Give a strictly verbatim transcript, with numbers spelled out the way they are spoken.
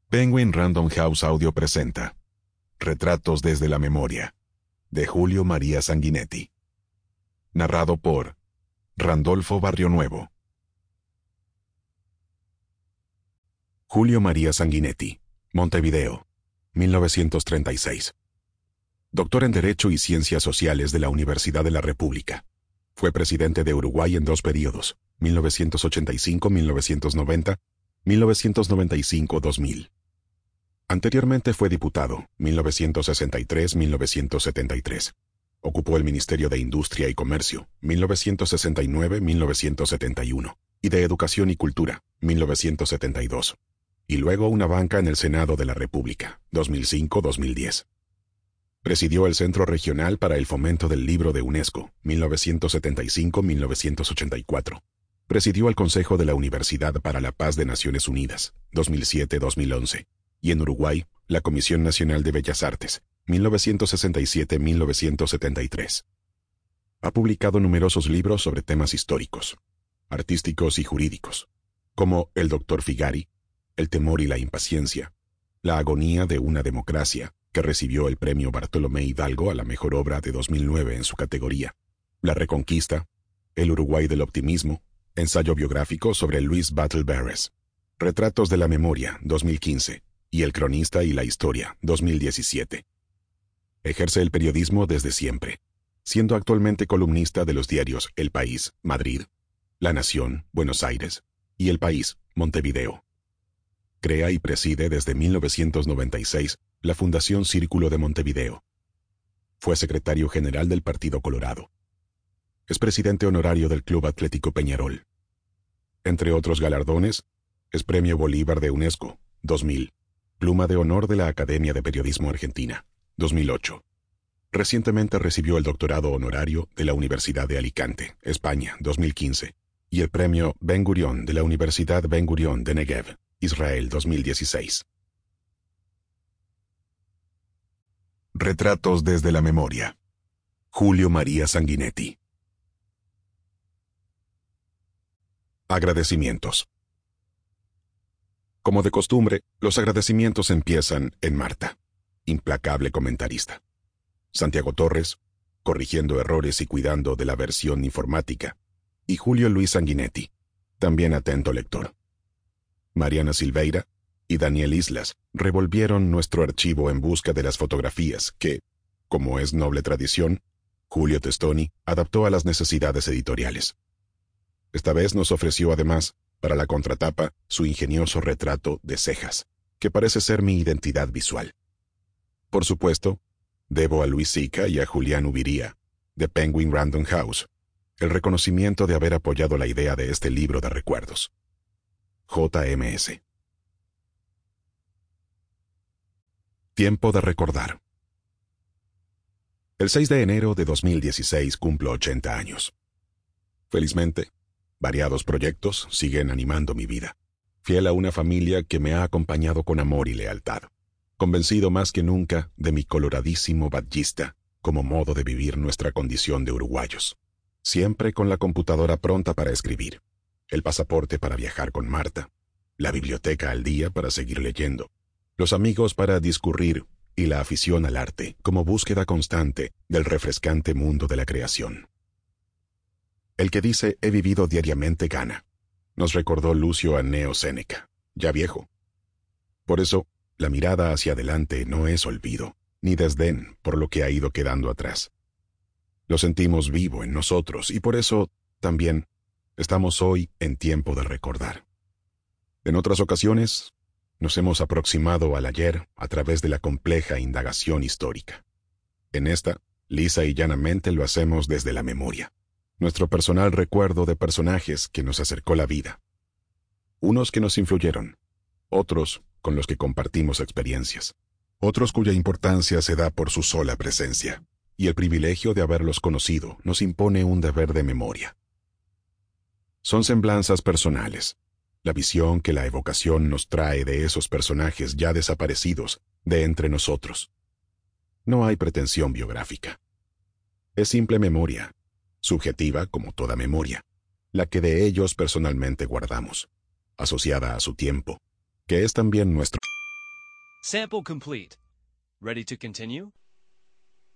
Penguin Random House Audio presenta Retratos desde la memoria, de Julio María Sanguinetti. Narrado por Randolfo Barrionuevo. Julio María Sanguinetti, Montevideo, mil novecientos treinta y seis. Doctor en Derecho y Ciencias Sociales de la Universidad de la República. Fue presidente de Uruguay en dos períodos, mil novecientos ochenta y cinco a mil novecientos noventa, mil novecientos noventa y cinco a dos mil. Anteriormente fue diputado, mil novecientos sesenta y tres a mil novecientos setenta y tres. Ocupó el Ministerio de Industria y Comercio, mil novecientos sesenta y nueve a mil novecientos setenta y uno, y de Educación y Cultura, mil novecientos setenta y dos. Y luego una banca en el Senado de la República, dos mil cinco a dos mil diez. Presidió el Centro Regional para el Fomento del Libro de UNESCO, mil novecientos setenta y cinco a mil novecientos ochenta y cuatro. Presidió el Consejo de la Universidad para la Paz de Naciones Unidas, dos mil siete a dos mil once. Y en Uruguay, la Comisión Nacional de Bellas Artes, mil novecientos sesenta y siete a mil novecientos setenta y tres. Ha publicado numerosos libros sobre temas históricos, artísticos y jurídicos, como El Doctor Figari, El temor y la impaciencia, La agonía de una democracia, que recibió el premio Bartolomé Hidalgo a la mejor obra de dos mil nueve en su categoría, La Reconquista, El Uruguay del optimismo, ensayo biográfico sobre Luis Batlle Berres, Retratos de la memoria, dos mil quince, y El cronista y la historia, dos mil diecisiete. Ejerce el periodismo desde siempre, siendo actualmente columnista de los diarios El País, Madrid, La Nación, Buenos Aires, y El País, Montevideo. Crea y preside desde mil novecientos noventa y seis la Fundación Círculo de Montevideo. Fue secretario general del Partido Colorado. Es presidente honorario del Club Atlético Peñarol. Entre otros galardones, es Premio Bolívar de UNESCO, dos mil, Pluma de Honor de la Academia de Periodismo Argentina, dos mil ocho. Recientemente recibió el doctorado honorario de la Universidad de Alicante, España, dos mil quince, y el Premio Ben Gurión de la Universidad Ben Gurión de Negev, Israel, dos mil dieciséis. Retratos desde la memoria. Julio María Sanguinetti. Agradecimientos. Como de costumbre, los agradecimientos empiezan en Marta, implacable comentarista. Santiago Torres, corrigiendo errores y cuidando de la versión informática. Y Julio Luis Sanguinetti, también atento lector. Mariana Silveira y Daniel Islas revolvieron nuestro archivo en busca de las fotografías que, como es noble tradición, Julio Testoni adaptó a las necesidades editoriales. Esta vez nos ofreció además, para la contratapa, su ingenioso retrato de cejas, que parece ser mi identidad visual. Por supuesto, debo a Luis Sica y a Julián Ubiría, de Penguin Random House, el reconocimiento de haber apoyado la idea de este libro de recuerdos. J M S. Tiempo de recordar. El seis de enero de dos mil dieciséis cumplo ochenta años. Felizmente, variados proyectos siguen animando mi vida, fiel a una familia que me ha acompañado con amor y lealtad, convencido más que nunca de mi coloradísimo badgista como modo de vivir nuestra condición de uruguayos, siempre con la computadora pronta para escribir, el pasaporte para viajar con Marta, la biblioteca al día para seguir leyendo, los amigos para discurrir y la afición al arte como búsqueda constante del refrescante mundo de la creación. El que dice he vivido diariamente gana, nos recordó Lucio Anneo Séneca, ya viejo. Por eso, la mirada hacia adelante no es olvido, ni desdén por lo que ha ido quedando atrás. Lo sentimos vivo en nosotros y por eso, también, estamos hoy en tiempo de recordar. En otras ocasiones, nos hemos aproximado al ayer a través de la compleja indagación histórica. En esta, lisa y llanamente lo hacemos desde la memoria. Nuestro personal recuerdo de personajes que nos acercó la vida. Unos que nos influyeron, otros con los que compartimos experiencias, otros cuya importancia se da por su sola presencia, y el privilegio de haberlos conocido nos impone un deber de memoria. Son semblanzas personales, la visión que la evocación nos trae de esos personajes ya desaparecidos de entre nosotros. No hay pretensión biográfica. Es simple memoria, subjetiva como toda memoria, la que de ellos personalmente guardamos, asociada a su tiempo, que es también nuestro. Sample complete. Ready to continue?